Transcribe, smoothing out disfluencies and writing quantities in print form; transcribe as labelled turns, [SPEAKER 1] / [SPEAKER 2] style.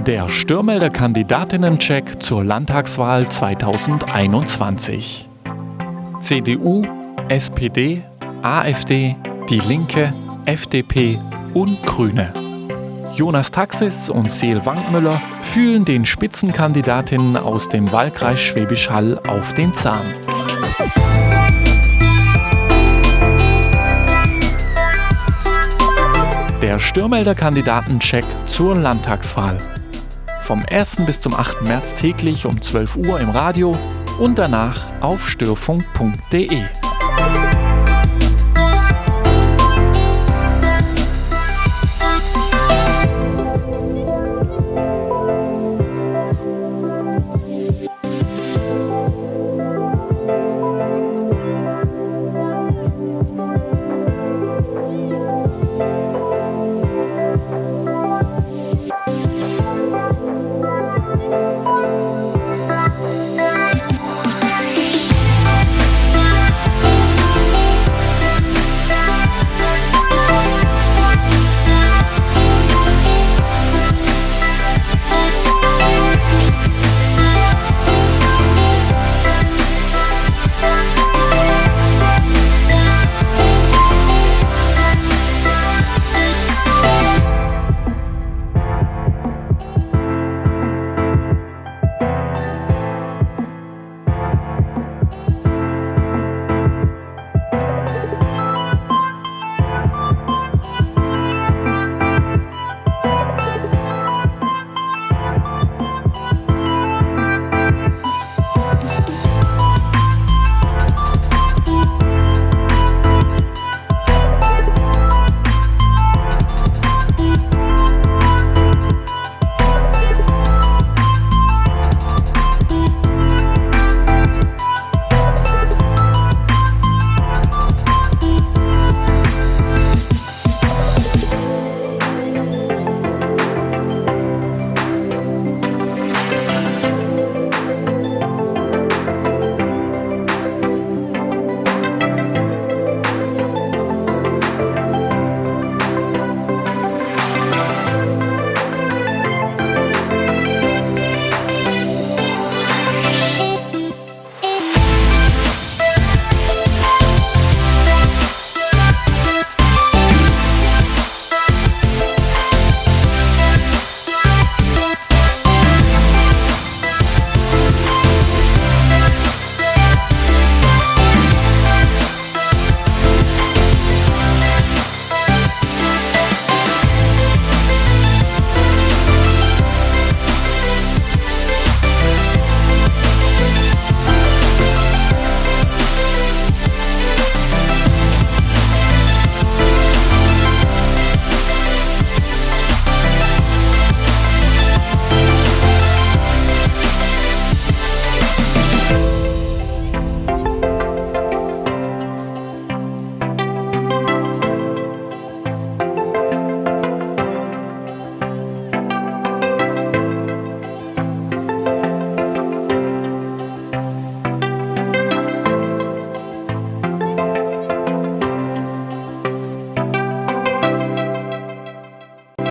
[SPEAKER 1] Der Störmelder-Kandidatinnen-Check zur Landtagswahl 2021. CDU, SPD, AfD, Die Linke, FDP und Grüne. Jonas Taxis und Seel Wankmüller fühlen den Spitzenkandidatinnen aus dem Wahlkreis Schwäbisch Hall auf den Zahn. Der Störmelder-Kandidaten-Check zur Landtagswahl. Vom 1. bis zum 8. März täglich um 12 Uhr im Radio und danach auf störfunk.de.